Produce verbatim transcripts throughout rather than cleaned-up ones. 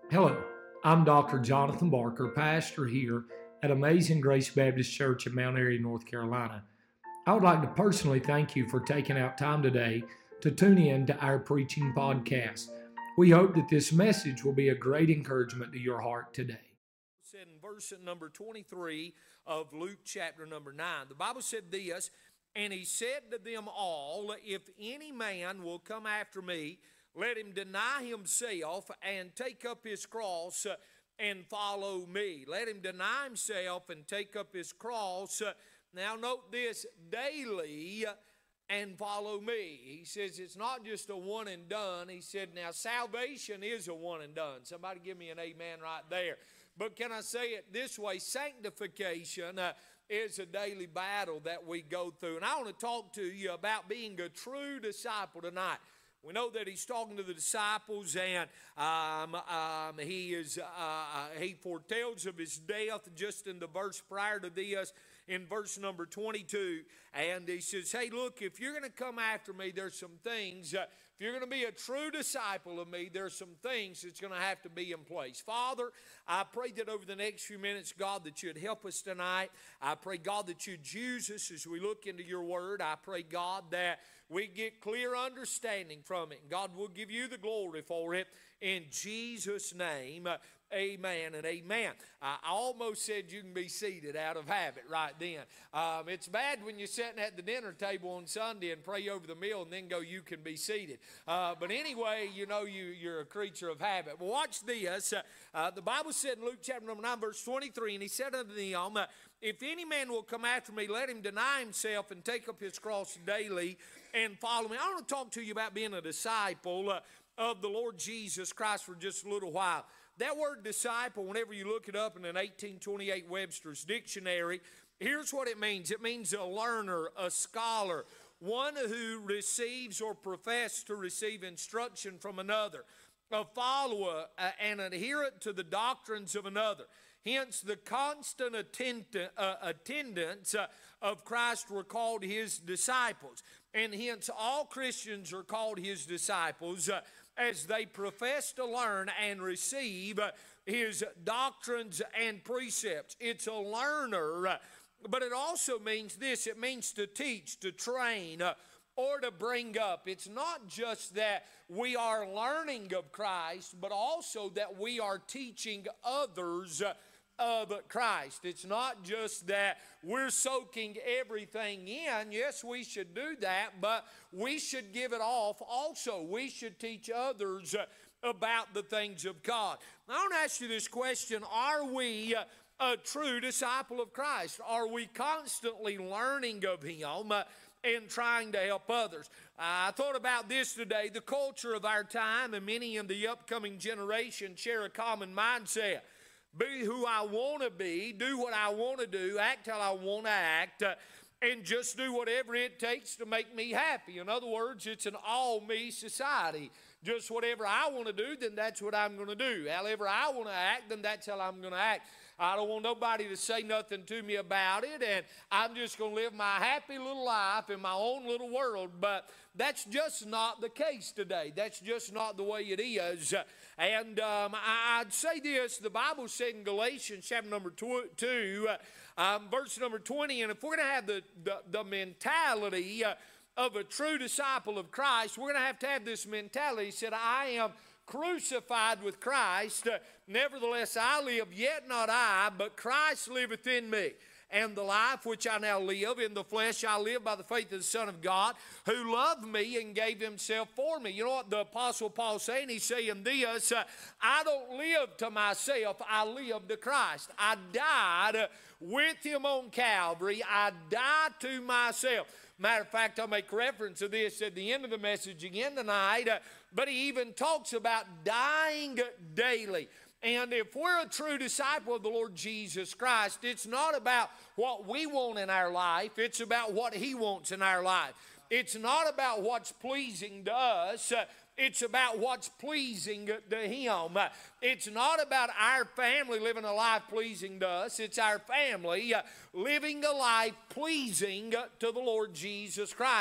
Hello, I'm Doctor Jonathan Barker, pastor here at Amazing Grace Baptist Church in Mount Airy, North Carolina. I would like to personally thank you for taking out time today to tune in to our preaching podcast. We hope that this message will be a great encouragement to your heart today. Said in verse number twenty-three of Luke chapter number nine, the Bible said this, and he said to them all, if any man will come after me, let him deny himself and take up his cross uh, and follow me. Let him deny himself and take up his cross. Uh, now note this, daily uh, and follow me. He says it's not just a one and done. He said now salvation is a one and done. Somebody give me an amen right there. But can I say it this way? Sanctification uh, is a daily battle that we go through. And I want to talk to you about being a true disciple tonight. We know that he's talking to the disciples, and um, um, he is uh, he foretells of his death just in the verse prior to this, in verse number twenty-two. And he says, hey, look, if you're going to come after me, there's some things. Uh, if you're going to be a true disciple of me, there's some things that's going to have to be in place. Father, I pray that over the next few minutes, God, that you'd help us tonight. I pray, God, that you'd use us as we look into your word. I pray, God, that we get clear understanding from it. And God, will give you the glory for it. In Jesus' name, uh, amen and amen. Uh, I almost said you can be seated out of habit right then. Um, it's bad when you're sitting at the dinner table on Sunday and pray over the meal and then go, you can be seated. Uh, but anyway, you know you, you're a creature of habit. Well, watch this. Uh, uh, the Bible said in Luke chapter number nine, verse twenty-three, and he said unto them, uh, if any man will come after me, let him deny himself and take up his cross daily and follow me. I want to talk to you about being a disciple uh, of the Lord Jesus Christ for just a little while. That word disciple, whenever you look it up in an eighteen twenty-eight Webster's dictionary, here's what it means. It means a learner, a scholar, one who receives or professes to receive instruction from another, a follower, uh, an adherent to the doctrines of another. Hence, the constant attend- uh, attendance uh, of Christ were called his disciples. And hence, all Christians are called his disciples uh, as they profess to learn and receive uh, his doctrines and precepts. It's a learner, uh, but it also means this. It means to teach, to train, uh, or to bring up. It's not just that we are learning of Christ, but also that we are teaching others uh, of Christ. It's not just that we're soaking everything in. Yes, we should do that, but we should give it off also. We should teach others uh, about the things of God. Now, I want to ask you this question. Are we uh, a true disciple of Christ? Are we constantly learning of him uh, and trying to help others? I thought about this today. The culture of our time and many in the upcoming generation share a common mindset. Be who I want to be, do what I want to do, act how I want to act, uh, and just do whatever it takes to make me happy. In other words, it's an all-me society. Just whatever I want to do, then that's what I'm going to do. However I want to act, then that's how I'm going to act. I don't want nobody to say nothing to me about it, and I'm just going to live my happy little life in my own little world. But that's just not the case today. That's just not the way it is. And um, I'd say this, the Bible said in Galatians chapter number two, uh, um, verse number twenty, and if we're going to have the, the, the mentality uh, of a true disciple of Christ, we're going to have to have this mentality. He said, I am crucified with Christ. Uh, nevertheless, I live, yet not I, but Christ liveth in me. And the life which I now live in the flesh, I live by the faith of the Son of God, who loved me and gave himself for me. You know what the Apostle Paul's saying? He's saying this, uh, I don't live to myself, I live to Christ. I died uh, with him on Calvary. I died to myself. Matter of fact, I'll make reference to this at the end of the message again tonight, uh, but he even talks about dying daily. And if we're a true disciple of the Lord Jesus Christ, it's not about what we want in our life. It's about what he wants in our life. It's not about what's pleasing to us. It's about what's pleasing to him. It's not about our family living a life pleasing to us. It's our family living a life pleasing to the Lord Jesus Christ.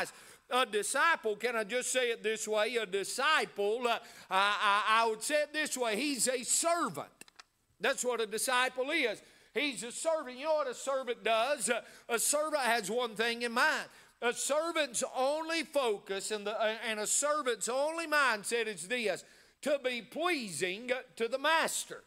A disciple, can I just say it this way? A disciple, uh, I, I, I would say it this way, he's a servant. That's what a disciple is. He's a servant. You know what a servant does? Uh, a servant has one thing in mind. A servant's only focus and, the, uh, and a servant's only mindset is this, to be pleasing to the master.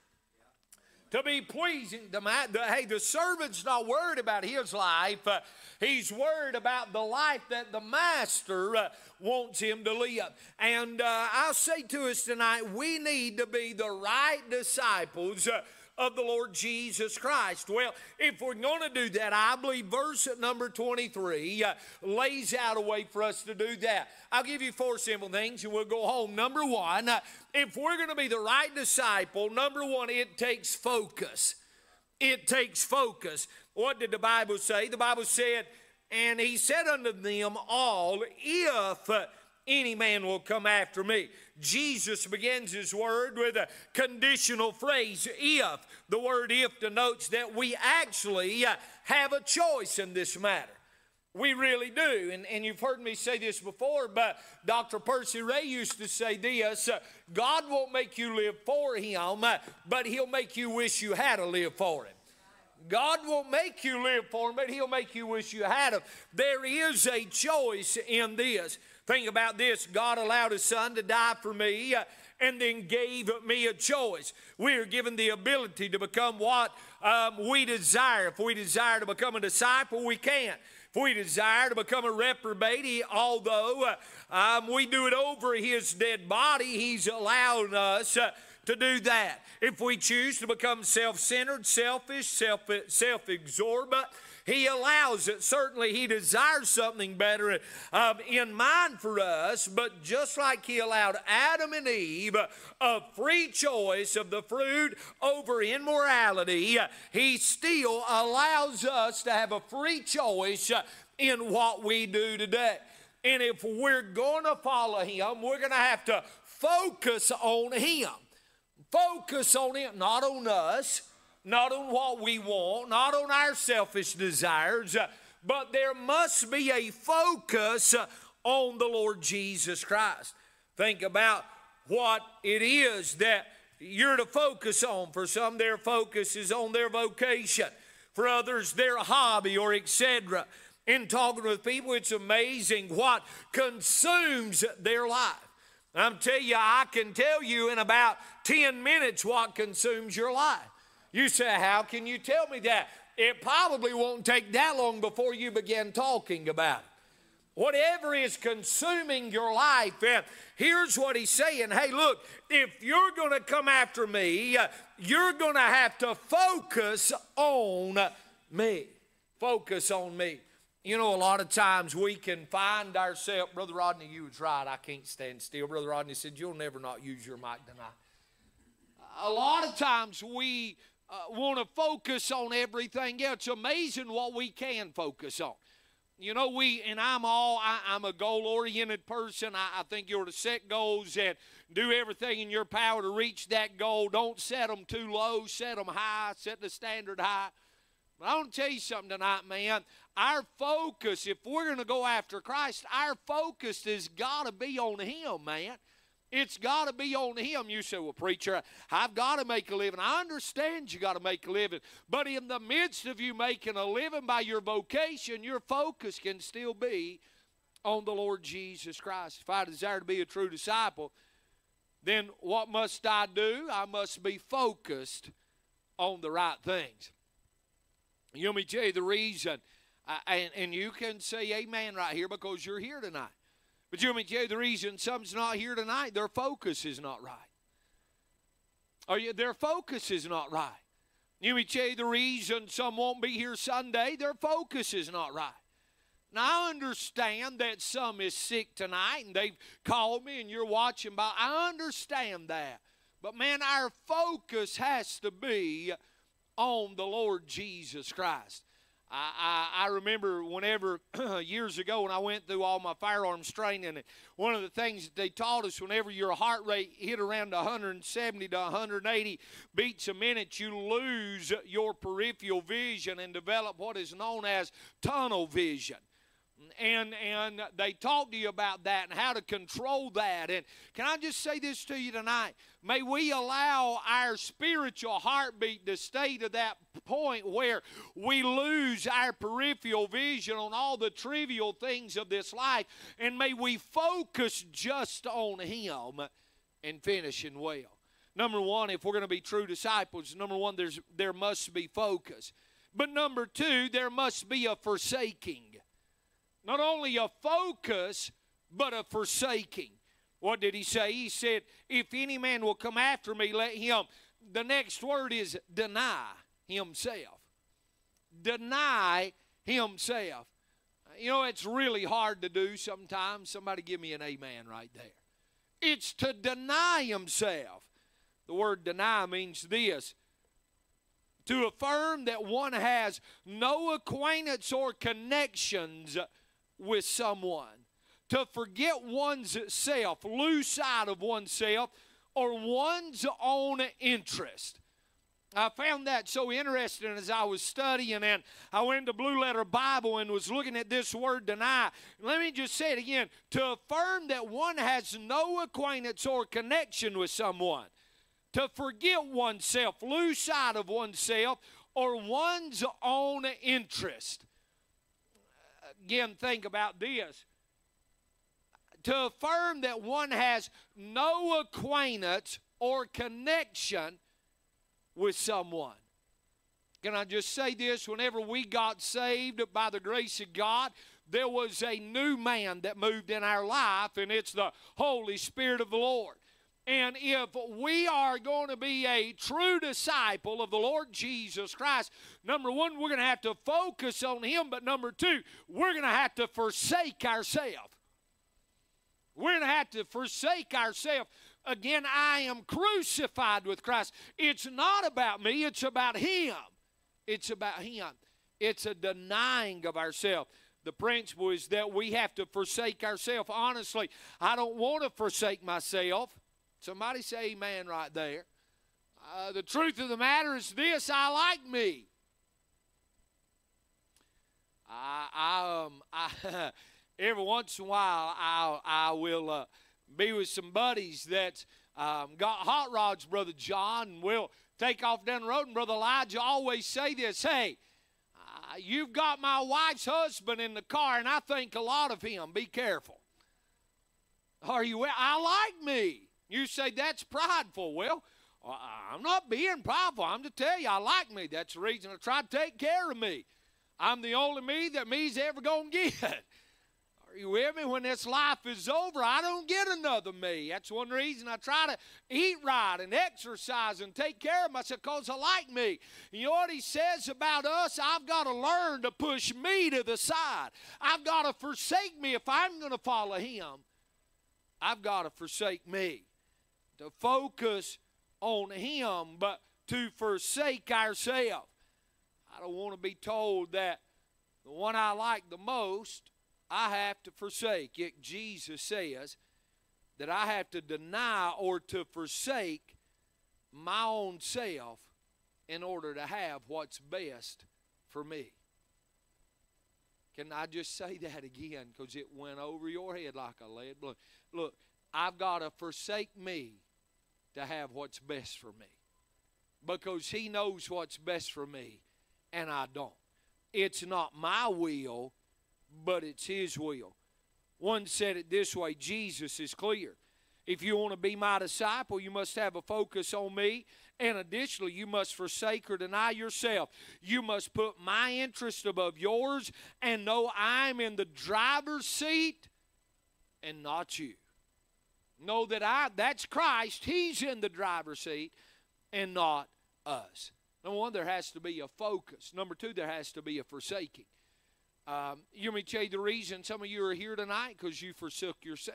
To be pleasing to my, the, hey, the servant's not worried about his life. Uh, he's worried about the life that the master uh, wants him to live. And uh, I'll say to us tonight, we need to be the right disciples uh, of the Lord Jesus Christ. Well, if we're going to do that, I believe verse number twenty-three uh, lays out a way for us to do that. I'll give you four simple things and we'll go home. Number one, uh, if we're going to be the right disciple, number one, it takes focus. It takes focus. What did the Bible say? The Bible said, and he said unto them all, if uh, any man will come after me. Jesus begins his word with a conditional phrase, if. The word if denotes that we actually uh, have a choice in this matter. We really do. And, and you've heard me say this before, but Doctor Percy Ray used to say this, uh, God won't make you live for him, uh, but he'll make you wish you had to live for him. God won't make you live for him, but he'll make you wish you had him. There is a choice in this. Think about this. God allowed his son to die for me uh, and then gave me a choice. We are given the ability to become what um, we desire. If we desire to become a disciple, we can. If we desire to become a reprobate, although uh, um, we do it over his dead body, he's allowed us uh, to do that. If we choose to become self-centered, selfish, self, self-absorbed, he allows it. Certainly he desires something better um, in mind for us, but just like he allowed Adam and Eve a free choice of the fruit over immorality, he still allows us to have a free choice in what we do today. And if we're going to follow him, we're going to have to focus on him. Focus on him, not on us, not on what we want, not on our selfish desires, uh, but there must be a focus uh, on the Lord Jesus Christ. Think about what it is that you're to focus on. For some, their focus is on their vocation. For others, their hobby or et cetera. In talking with people, it's amazing what consumes their life. I'm telling you, I can tell you in about ten minutes what consumes your life. You say, how can you tell me that? It probably won't take that long before you begin talking about it. Whatever is consuming your life, and here's what he's saying. Hey, look, if you're going to come after me, you're going to have to focus on me. Focus on me. You know, a lot of times we can find ourselves, Brother Rodney, you was right, I can't stand still. Brother Rodney said, you'll never not use your mic tonight. A lot of times we uh, want to focus on everything else. It's amazing what we can focus on. You know, we, and I'm all, I, I'm a goal-oriented person. I, I think you're to set goals and do everything in your power to reach that goal. Don't set them too low, set them high, set the standard high. But I want to tell you something tonight, man. Our focus, if we're going to go after Christ, our focus has got to be on him, man. It's got to be on him. You say, well, preacher, I've got to make a living. I understand you got to make a living. But in the midst of you making a living by your vocation, your focus can still be on the Lord Jesus Christ. If I desire to be a true disciple, then what must I do? I must be focused on the right things. You want me to tell you the reason, uh, and, and you can say amen right here because you're here tonight. But you want me to tell you the reason some's not here tonight? Their focus is not right. Or you, their focus is not right. You want me to tell you the reason some won't be here Sunday? Their focus is not right. Now, I understand that some is sick tonight and they've called me and you're watching by. I understand that. But, man, our focus has to be on the Lord Jesus Christ. I, I, I remember whenever, years ago when I went through all my firearms training, and one of the things that they taught us, whenever your heart rate hit around one seventy to one eighty beats a minute, you lose your peripheral vision and develop what is known as tunnel vision. And, and they talk to you about that and how to control that. And can I just say this to you tonight? May we allow our spiritual heartbeat to stay to that point where we lose our peripheral vision on all the trivial things of this life. And may we focus just on Him and finishing well. Number one, if we're going to be true disciples, number one, there's, there must be focus. But number two, there must be a forsaking. Not only a focus, but a forsaking. What did he say? He said, if any man will come after me, let him. The next word is deny himself. Deny himself. You know, it's really hard to do sometimes. Somebody give me an amen right there. It's to deny himself. The word deny means this: to affirm that one has no acquaintance or connections with someone, to forget one's self, lose sight of oneself, or one's own interest. I found that so interesting as I was studying, and I went to Blue Letter Bible and was looking at this word deny. Let me just say it again: to affirm that one has no acquaintance or connection with someone, to forget oneself, lose sight of oneself, or one's own interest. Again, think about this. To affirm that one has no acquaintance or connection with someone. Can I just say this? Whenever we got saved by the grace of God, there was a new man that moved in our life, and it's the Holy Spirit of the Lord. And if we are going to be a true disciple of the Lord Jesus Christ, number one, we're going to have to focus on Him. But number two, we're going to have to forsake ourselves. We're going to have to forsake ourselves. Again, I am crucified with Christ. It's not about me. It's about Him. It's about Him. It's a denying of ourselves. The principle is that we have to forsake ourselves. Honestly, I don't want to forsake myself. Somebody say amen right there. Uh, the truth of the matter is this: I like me. I, I, um, I every once in a while, I, I will uh, be with some buddies that um, got hot rods, Brother John, and we'll take off down the road. And Brother Elijah always say this: hey, uh, you've got my wife's husband in the car, and I think a lot of him. Be careful. Are you? I like me. You say that's prideful. Well, I'm not being prideful. I'm to tell you, I like me. That's the reason I try to take care of me. I'm the only me that me's ever going to get. Are you with me? When this life is over, I don't get another me. That's one reason I try to eat right and exercise and take care of myself, because I like me. You know what he says about us? I've got to learn to push me to the side. I've got to forsake me if I'm going to follow Him. I've got to forsake me. To focus on Him, but to forsake ourselves. I don't want to be told that the one I like the most, I have to forsake. Yet Jesus says that I have to deny or to forsake my own self in order to have what's best for me. Can I just say that again, because it went over your head like a lead balloon? Look, I've got to forsake me to have what's best for me, because He knows what's best for me and I don't. It's not my will, but it's His will. One said it this way: Jesus is clear. If you want to be my disciple, you must have a focus on me, and additionally, you must forsake or deny yourself. You must put my interest above yours and know I'm in the driver's seat and not you. Know that I, that's Christ. He's in the driver's seat and not us. Number one, there has to be a focus. Number two, there has to be a forsaking. Um, you want me to tell you the reason some of you are here tonight? Because you forsook yourself.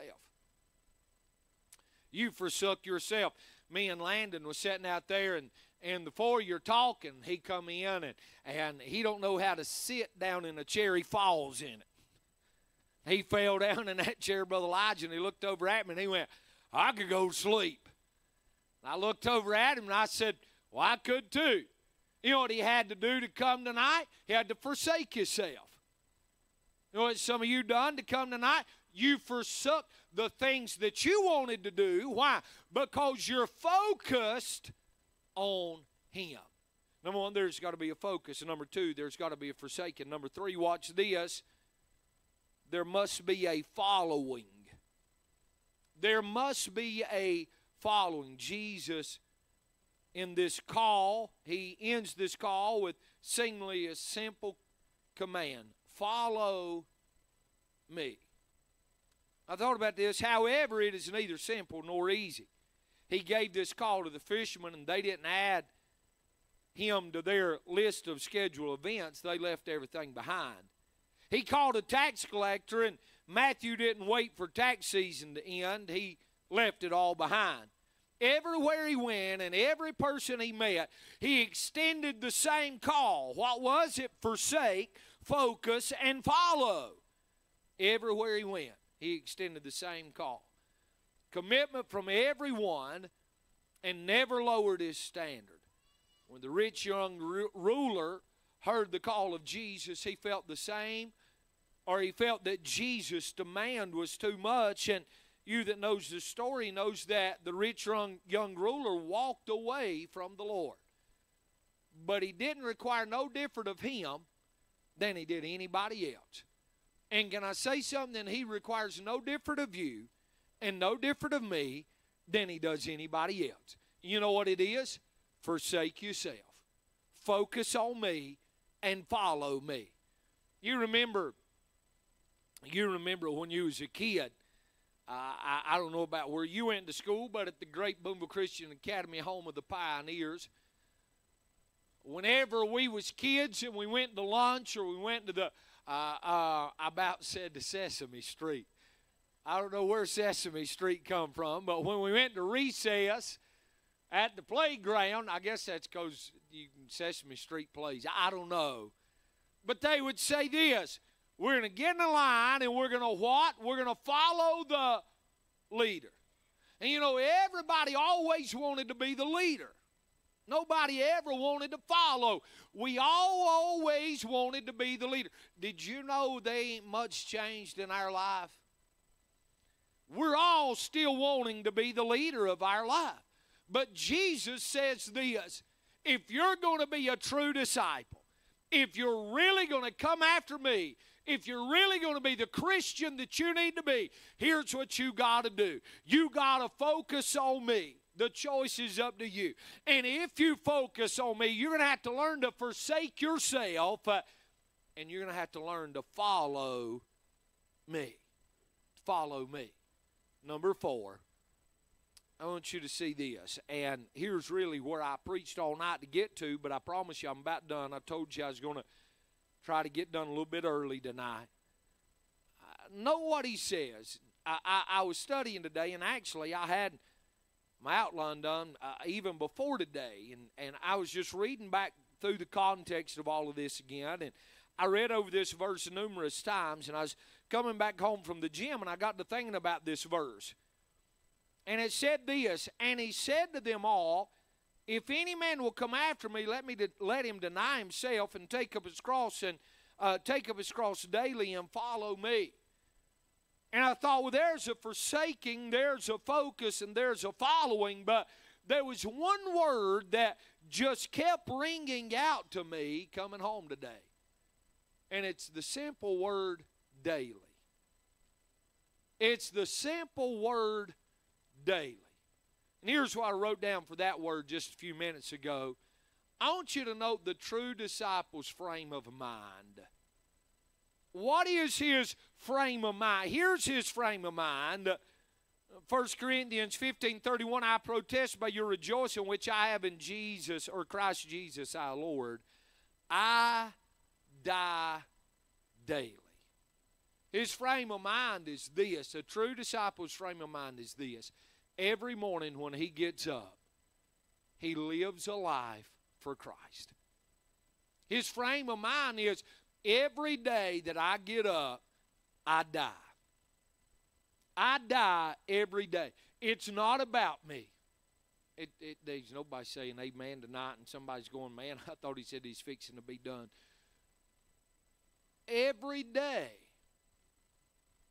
You forsook yourself. Me and Landon was sitting out there, and, and before you're talking, he come in, and, and he don't know how to sit down in a chair. He falls in it. He fell down in that chair, Brother Elijah, and he looked over at me, and he went, I could go to sleep. And I looked over at him, and I said, well, I could too. You know what he had to do to come tonight? He had to forsake himself. You know what some of you done to come tonight? You forsook the things that you wanted to do. Why? Because you're focused on Him. Number one, there's got to be a focus. And number two, there's got to be a forsaken. Number three, watch this. There must be a following. There must be a following. Jesus, in this call, He ends this call with singly a simple command. Follow me. I thought about this. However, it is neither simple nor easy. He gave this call to the fishermen, and they didn't add Him to their list of scheduled events. They left everything behind. He called a tax collector, and Matthew didn't wait for tax season to end. He left it all behind. Everywhere he went and every person he met, he extended the same call. What was it? Forsake, focus, and follow. Everywhere he went, he extended the same call. Commitment from everyone, and never lowered his standard. When the rich young ruler heard the call of Jesus, he felt the same, or he felt that Jesus' demand was too much. And you that knows the story knows that the rich young, young ruler walked away from the Lord. But he didn't require no different of him than he did anybody else. And can I say something? He requires no different of you and no different of me than he does anybody else. You know what it is? Forsake yourself. Focus on me and follow me. You remember, you remember when you was a kid, uh, I, I don't know about where you went to school, but at the Great Boonville Christian Academy, home of the pioneers, whenever we was kids and we went to lunch or we went to the, uh, uh, I about said to Sesame Street. I don't know where Sesame Street come from, but when we went to recess at the playground, I guess that's because Sesame Street plays. I don't know. But they would say this: we're going to get in a line and we're going to what? We're going to follow the leader. And you know, everybody always wanted to be the leader. Nobody ever wanted to follow. We all always wanted to be the leader. Did you know they ain't much changed in our life? We're all still wanting to be the leader of our life. But Jesus says this: if you're going to be a true disciple, if you're really going to come after me, if you're really going to be the Christian that you need to be, here's what you got to do. You got to focus on me. The choice is up to you. And if you focus on me, you're going to have to learn to forsake yourself, uh, and you're going to have to learn to follow me. Follow me. Number four, I want you to see this. And here's really where I preached all night to get to, but I promise you I'm about done. I told you I was going to try to get done a little bit early tonight. Uh, know what he says. I, I, I was studying today, and actually I had my outline done uh, even before today, and, and I was just reading back through the context of all of this again, and I read over this verse numerous times, and I was coming back home from the gym, and I got to thinking about this verse. And it said this: and he said to them all, if any man will come after me, let me de- let him deny himself and take up his cross and uh, take up his cross daily and follow me. And I thought, well, there's a forsaking, there's a focus, and there's a following. But there was one word that just kept ringing out to me coming home today. And it's the simple word daily. It's the simple word daily. And here's what I wrote down for that word just a few minutes ago. I want you to note the true disciple's frame of mind. What is his frame of mind? Here's his frame of mind. First Corinthians fifteen thirty-one, I protest by your rejoicing which I have in Jesus, or Christ Jesus our Lord. I die daily. His frame of mind is this. A true disciple's frame of mind is this. Every morning when he gets up, he lives a life for Christ. His frame of mind is, every day that I get up, I die. I die every day. It's not about me. It, it, there's nobody saying amen tonight, and somebody's going, man, I thought he said he's fixing to be done. Every day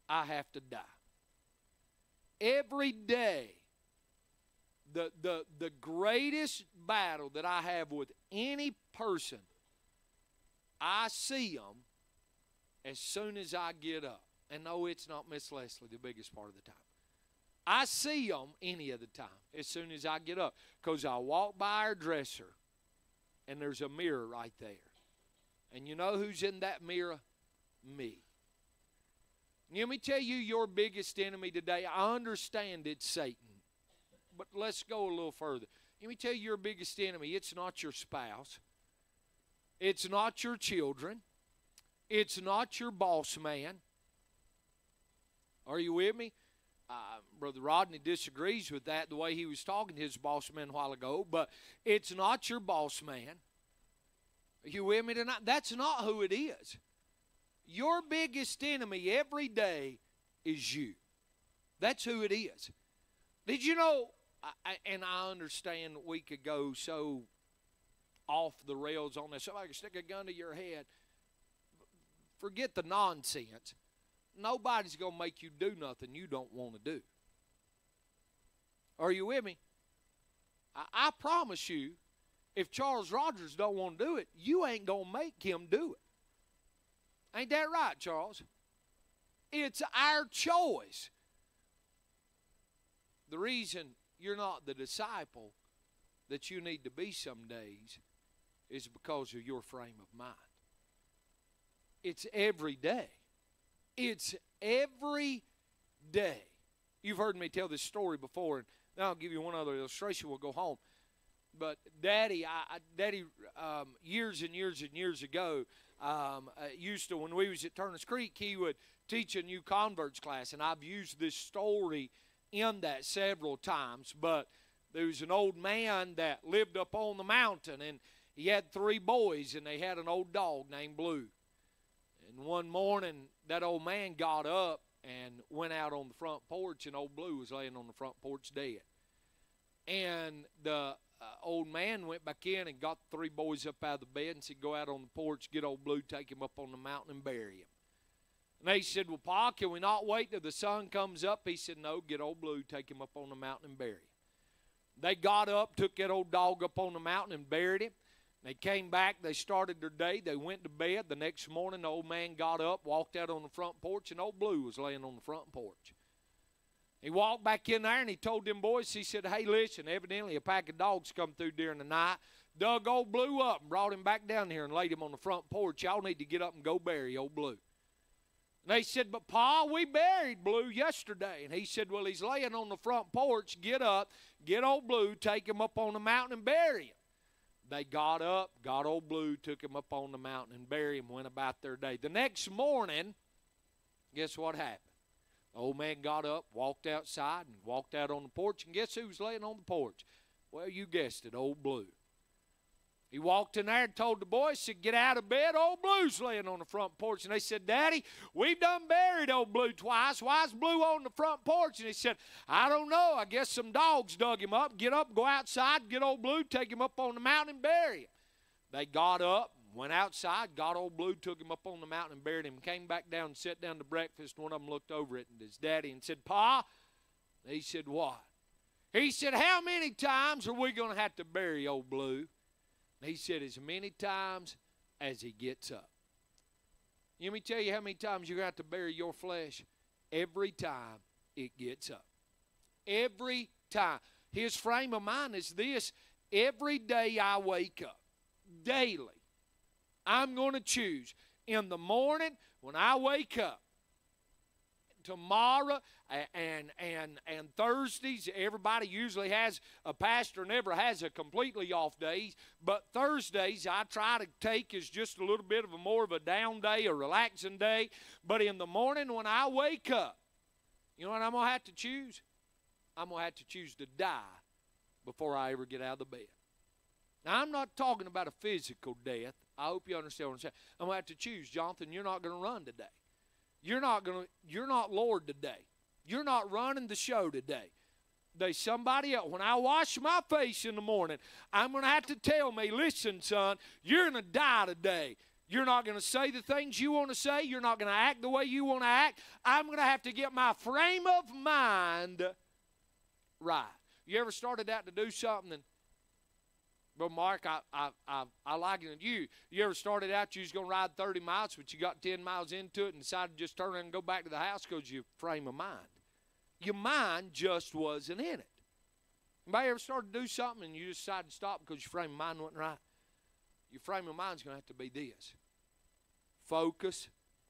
I have to die. Every day, the, the, the greatest battle that I have with any person, I see them as soon as I get up. And no, it's not Miss Leslie the biggest part of the time. I see them any of the time as soon as I get up, because I walk by our dresser, and there's a mirror right there. And you know who's in that mirror? Me. Let me tell you your biggest enemy today. I understand it's Satan, but let's go a little further. Let me tell you your biggest enemy. It's not your spouse. It's not your children. It's not your boss man. Are you with me? Uh, Brother Rodney disagrees with that, the way he was talking to his boss man a while ago, but it's not your boss man. Are you with me tonight? That's not who it is. Your biggest enemy every day is you. That's who it is. Did you know, I, and I understand we could go so off the rails on this. Somebody could stick a gun to your head. Forget the nonsense. Nobody's going to make you do nothing you don't want to do. Are you with me? I, I promise you, if Charles Rogers don't want to do it, you ain't going to make him do it. Ain't that right, Charles? It's our choice. The reason you're not the disciple that you need to be some days is because of your frame of mind. It's every day. It's every day. You've heard me tell this story before, and now I'll give you one other illustration. We'll go home. But Daddy, I, Daddy, um, years and years and years ago, um, uh, used to, when we was at Turner's Creek, he would teach a new converts class, and I've used this story in that several times. But there was an old man that lived up on the mountain, and he had three boys, and they had an old dog named Blue. And one morning, that old man got up and went out on the front porch, and old Blue was laying on the front porch dead. And the uh, old man went back in and got the three boys up out of the bed and said, go out on the porch, get old Blue, take him up on the mountain and bury him. And they said, well, Pa, can we not wait till the sun comes up? He said, no, get old Blue, take him up on the mountain and bury him. They got up, took that old dog up on the mountain and buried him. They came back, they started their day, they went to bed. The next morning, the old man got up, walked out on the front porch, and old Blue was laying on the front porch. He walked back in there, and he told them boys, he said, hey, listen, evidently a pack of dogs come through during the night, dug old Blue up and brought him back down here and laid him on the front porch. Y'all need to get up and go bury old Blue. And they said, but Pa, we buried Blue yesterday. And he said, well, he's laying on the front porch. Get up, get old Blue, take him up on the mountain and bury him. They got up, got old Blue, took him up on the mountain and buried him, went about their day. The next morning, guess what happened? The old man got up, walked outside, and walked out on the porch, and guess who was laying on the porch? Well, you guessed it, old Blue. He walked in there and told the boys, said, get out of bed, old Blue's laying on the front porch. And they said, Daddy, we've done buried old Blue twice. Why is Blue on the front porch? And he said, I don't know. I guess some dogs dug him up. Get up, go outside, get old Blue, take him up on the mountain and bury him. They got up, went outside, got old Blue, took him up on the mountain and buried him, came back down and sat down to breakfast. One of them looked over at his daddy and said, Pa, he said, what? He said, how many times are we going to have to bury old Blue? He said, as many times as he gets up. Let me tell you how many times you're going to have to bury your flesh. Every time it gets up. Every time. His frame of mind is this. Every day I wake up, daily, I'm going to choose. In the morning, when I wake up, tomorrow and and and Thursdays, everybody usually has, a pastor never has a completely off day, but Thursdays I try to take as just a little bit of a more of a down day, a relaxing day. But in the morning when I wake up, you know what I'm going to have to choose? I'm going to have to choose to die before I ever get out of the bed. Now, I'm not talking about a physical death. I hope you understand what I'm saying. I'm going to have to choose, Jonathan, you're not going to run today. You're not going to, you're not Lord today. You're not running the show today. There's somebody else. When I wash my face in the morning, I'm going to have to tell me, listen, son, you're going to die today. You're not going to say the things you want to say. You're not going to act the way you want to act. I'm going to have to get my frame of mind right. You ever started out to do something and, well, Mark, I, I, I, I like it. You, you ever started out you was going to ride thirty miles, but you got ten miles into it and decided to just turn around and go back to the house because your frame of mind. Your mind just wasn't in it. Anybody ever started to do something and you just decided to stop because your frame of mind wasn't right? Your frame of mind is going to have to be this. Focus.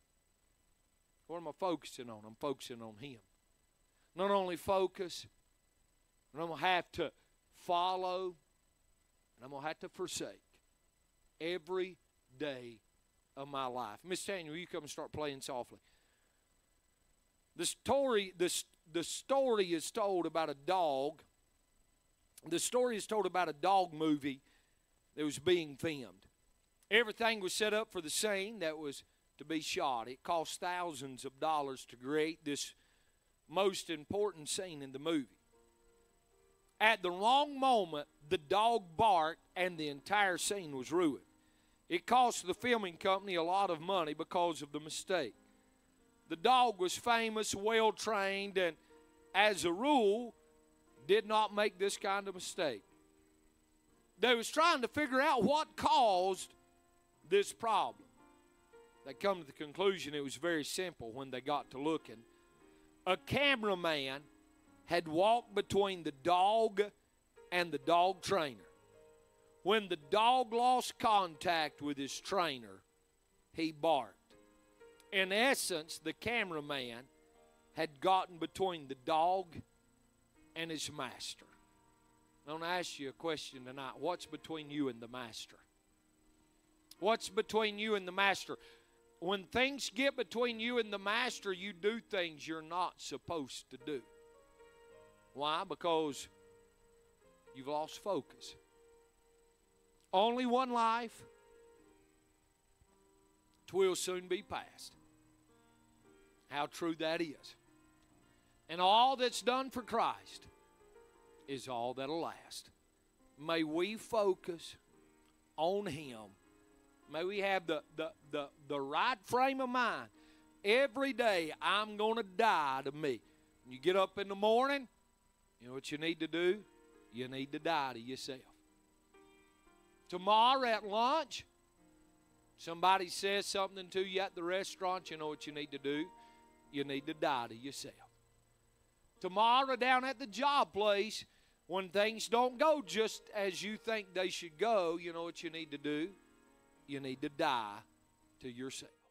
What am I focusing on? I'm focusing on Him. Not only focus, but I'm going to have to follow, and I'm going to have to forsake every day of my life. Miss Tanya, will you come and start playing softly? The story, the, the story is told about a dog. The story is told about a dog movie that was being filmed. Everything was set up for the scene that was to be shot. It cost thousands of dollars to create this most important scene in the movie. At the wrong moment, the dog barked and the entire scene was ruined. It cost the filming company a lot of money because of the mistake. The dog was famous, well-trained, and as a rule, did not make this kind of mistake. They was trying to figure out what caused this problem. They come to the conclusion it was very simple when they got to looking. A cameraman had walked between the dog and the dog trainer. When the dog lost contact with his trainer, he barked. In essence, the cameraman had gotten between the dog and his master. I want to ask you a question tonight. What's between you and the master? What's between you and the master? When things get between you and the master, you do things you're not supposed to do. Why? Because you've lost focus. Only one life. Twill soon be past. How true that is. And all that's done for Christ is all that'll last. May we focus on Him. May we have the, the, the, the right frame of mind. Every day I'm going to die to me. When you get up in the morning, you know what you need to do? You need to die to yourself. Tomorrow at lunch, somebody says something to you at the restaurant, you know what you need to do? You need to die to yourself. Tomorrow down at the job place, when things don't go just as you think they should go, you know what you need to do? You need to die to yourself.